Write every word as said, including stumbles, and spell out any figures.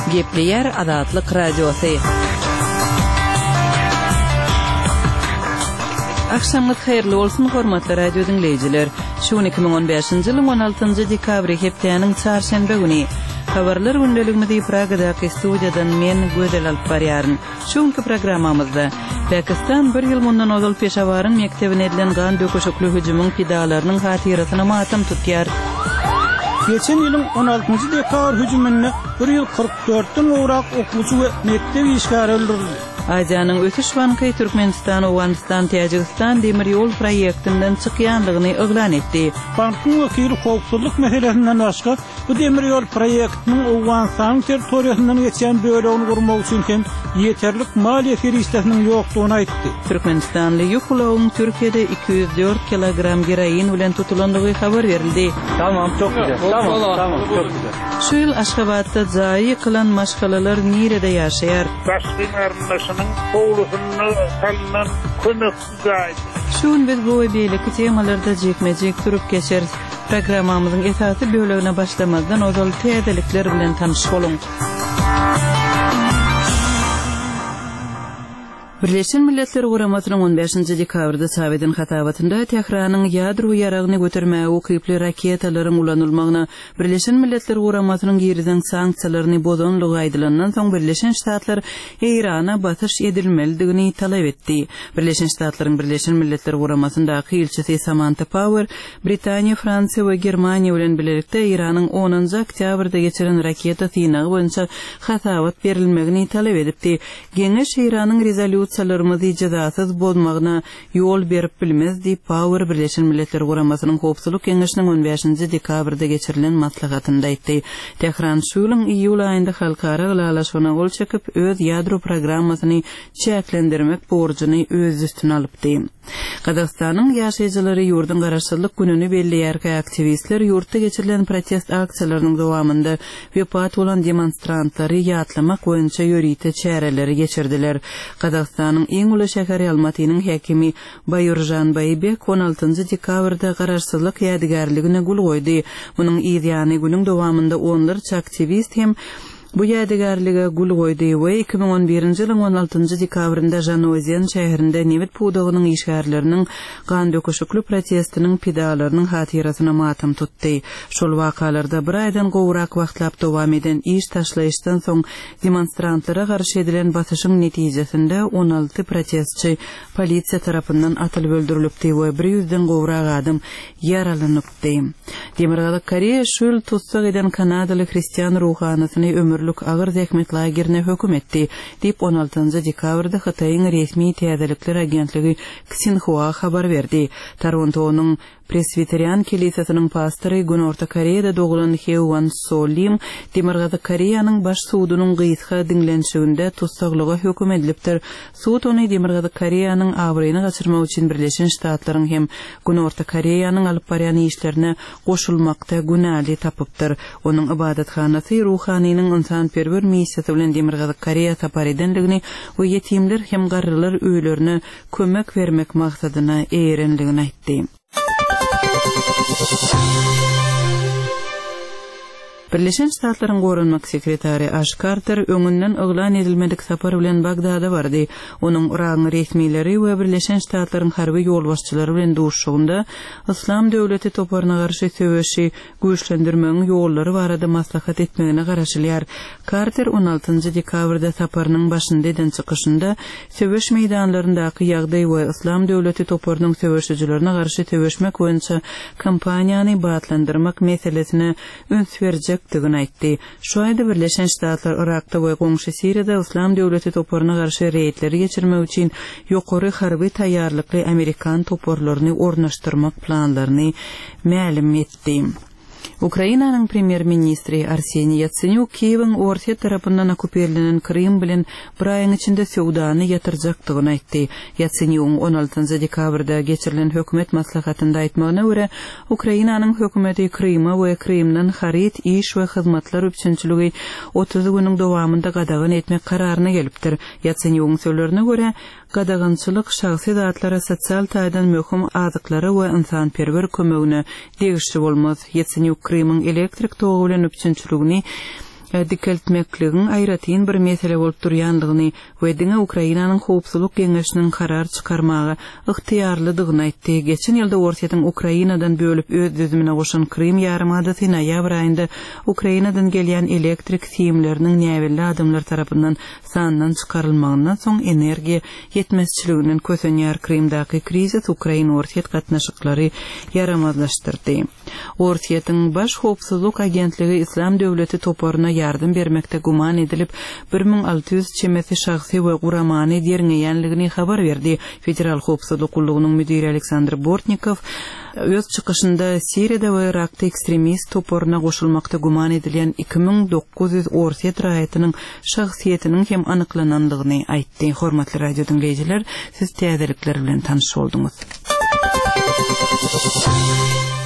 Gepleyer Adatlyk Radiosu. Akşamlık hayırlı olsun hormatly radio dinleyijiler. Şu iki bin on beşinji ýylyň on altynjy dekabry hepdeniň çarşembe güni habarlar gündeliginde Pragadaky studiýadan men Gödel alyp barýaryn. Şuňky programmamyzda Pakistan bir ýyl mundan ozal Peşawaryň mektebine edilen gan dököşekli hüjümüň pidalarynyň hatyrasyna matam tutýar. Geçen ýylyň on altynjy dekabr hüjüminde bir ýyl kırk dörtten gowrak okuwçy we mektep işgary öldürildi. Aýdanyň ötüş banky Türkmenistan, Awganistan, Täjikistan demir ýol proýektinden çykýanlygyny eglan etdi. Bankyň wekili howpsuzlyk meselesinden başga bu demir ýol proýektiniň Awganistan territoriýasyndan geçen bölegini gurmak üçin hem ýeterlik maliýe feristesiniň ýokdugyny aýtdy. Türkmenistanly ýuklawyň Türkiýede iki yüz dört kilogram heroin bilen tutulandygy habar berildi. Tamam, çok güzel. Tamam, tamam, çok güzel. Şu ýyl Aşgabatda zaýy kılan maşgalalar nirede ýaşaýar? Başlygynyň howlusyny salynan kömek gaýdy. Şuň biz bu we beýleki temalarda jekmejek turup geçeriz. Programmamyzyň esasy bölegine başlamazdan ozal täzelikler bilen tanyş boluň. Birleşen Milletler Guramatynyň on beşinji dekabrda Sowetiniň hatabatynda Tehranyň ýadro ýaragyny götermäge ukyply raketalaryň ulanylmagyna Birleşen Milletler Guramatynyň ýerden sanksiýalaryny bozanlygy aýdylandan soň Birleşen Ştatlar Irana batyş edilmelidigini talap etdi. Birleşen Ştatlaryň Birleşen Milletler Guramatyndaky ilçisi Samantha Power, Britaniýa, Fransiýa we Germaniýa bilen birlikde Iranyň onunjy oktýabrda geçiren raketa synagy boýunça hatabat berilmegini talap edipdi. Geňeş Iranyň rezolýusiýa Salarmady jazasyz bolmagyna ýol berip bilmez diýip Power Birleşen Milletler Guramatynyň howpsuzlyk keňeşiniň on beşinji dekabrda geçirilen maslahatynda aýtdy. Tehran şu ýylyň iýul aýynda halkara galalaşmagyna gol çekip öz ýadro programmasyny çäklendirmek borjyny öz üstüne alypdy. Kazakstanyň ýaşaýjylary ýurdun garaşsyzlyk gününi belliýärkä aktivistler ýurtda geçirilen protest aksiýalarynyň dowamında wepat bolan demonstrantlary ýatlamak boýunça ýörite çäreleri geçirdiler. Kazakstanyň iň uly şäheri Almatynyň häkimi Baýurjan Baýbek on altynjy dekabrda garaşsyzlyk ýadygarligine gul goýdy. Munyň ýa-ni günüň dowamında onlarça aktivist hem bu ýadygarlyga gul goýdy we iki bin on birinji ýylyň on altynjy dekabrynda Janozien şäherinde Newit pudagynyň işgärleriniň gan dököşükli protestiniň pidalarynyň hatyrasyna matam tutdy. Şol wakalarda bir aýdan gowrak wagtlap dowam eden iş taşlaýyşdan soň demonstrantlara garşy edilen basyşyň netijesinde on alty protestçi polisiýa tarapyndan atylyp öldürilipdi we bir ýüzden gowrak adam yaralanypdy. Demirgaly Koreýa şu ýyl tutsak eden Kanadaly Hristiýan ruhanysyny ömür agyr zähmet lagerine hökm etdi diýip on altynjy dekabrda Hataýyň resmi täzelikler agentligi Xinhua habar berdi. Toronto'nyň Presbiterian kilisiýasynyň pastory gün Orta Koreýada dogulan Hewon Solim Demirgazy Koreýanyň baş sudunyň gysga dinlenşiginde tutsaklyga hökm edilipdir. Sud ony Demirgazy Koreýanyň awryny gaçyrmak üçin Birleşen Ştatlaryň hem gün Orta Koreýanyň alyp barýan işlerine goşulmakda günäli tapypdyr. Onuň ibadathanasy ruhanynyň insanperwer missiýasy bilen Demirgazy Koreýa tapar edenligini we ýetimler hem garrylar öýlerine kömek bermek maksadyna erenligini aýtdy. Birleşen Ştatlaryň gorunmak sekretary Ash Carter öňünden eglan edilmedik sapar bilen Bagdada bardy. Onuň Iran resmileri we Birleşen Ştatlaryň harby ýolbaşçylary bilen duruşugynda Islam döwleti toparyna garşy söwüşi güýçlendirmegiň ýollary barada maslahat etmegine garaşylýar. Carter on altynjy dekabrda saparynyň başynda eden çykyşynda söwüş meýdanlaryndaky ýagdaý we Islam döwleti toparynyň söwüşçilerine garşy söwüşmek boýunça kampaniýany batlandyrmak meselesine öns berjek digini aýtdy. Şu aýda Birleşen Ştatlar Irakda we goňşy Siriýada Islam döwleti toparyna garşy reýtleri geçirmek üçin ýokary harby taýýarlykly Amerikan toparlaryny ornaşdyrmak planlaryny ma'lum etdi. Ukrainanyň premier-ministri Arseniy Yatsenyuk Kiýewiň Orta tarapyndan okuperlenen Krym bilen bir aýyň içinde söwdany ýatyrjakdygyny aýtdy. Yatsenyuk on altynjy dekabrda geçirilen hökümet maslahatynda aýtmagyna görä, Ukrainanyň hökümeti Kryma we Krymdan harit, iş we hyzmatlar üçinçiligi otuz güniň dowamında gadagan etmek kararyna gelipdir. Yatsenyukyň sözlerine görä, gadagançylyk şahsy zatlara sosial taýdan möhüm azyklary we insanperwer kömegine degişli bolmaz. Yatsenyuk Krymyň elektrik togu bilen üçinçiligini dikeltmekligin aýratyn bir mesele bolup durýandygyny we diňe Ukrainanyň howpsuzlyk geňeşiniň karar çykarmagy ygtyýarlydygyny aýtdy. Geçen ýylda Orsiýatyň Ukrainadan bölüp öz düzümine goşan Krim ýarymadaty noýabr aýynda Ukrainadan gelýän elektrik siýimleriniň näwelli adamlar tarapyndan sandan çykarylmagyndan soň energiýa ýetmezçiliginden kösenýär Krimdaky krizis Ukraina Orsiýat gatnaşyklary yaramazlaşdyrdy. Orsiýatyň baş howpsuzlyk agentligi İslam döwleti toporuna yardım bermekde guman edilip bir min alty ýüz çemesi şahsy we guramany derňeýänligini habar berdi. Federal howpsuzlyk gullugynyň müdiri Aleksandr Bortnikov öz çykyşynda Siriýada we Irakda ekstremist toporuna goşulmakda guman edilýän iki min dokuz ýüz Orsiýat raýatynyň şahsiýetiniň hem anyklanandygyny aýtdy. Hormatly radio dinleýijiler, siz täzelikler bilen tanyş bolduňuz.